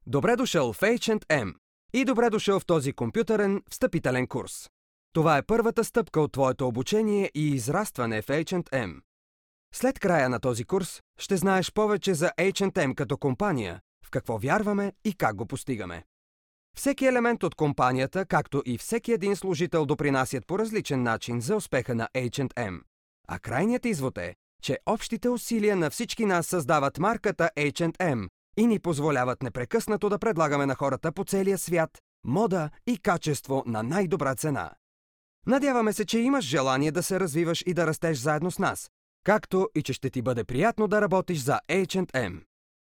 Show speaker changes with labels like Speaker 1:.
Speaker 1: Добре дошъл в H&M и добре дошъл в този компютърен встъпителен курс. Това е първата стъпка от твоето обучение и израстване в H&M. След края на този курс ще знаеш повече за H&M като компания, в какво вярваме и как го постигаме. Всеки елемент от компанията, както и всеки един служител допринасят по различен начин за успеха на H&M. А крайният извод е, че общите усилия на всички нас създават марката H&M и ни позволяват непрекъснато да предлагаме на хората по целия свят мода и качество на най-добра цена. Надяваме се, че имаш желание да се развиваш и да растеш заедно с нас, както и че ще ти бъде приятно да работиш за H&M.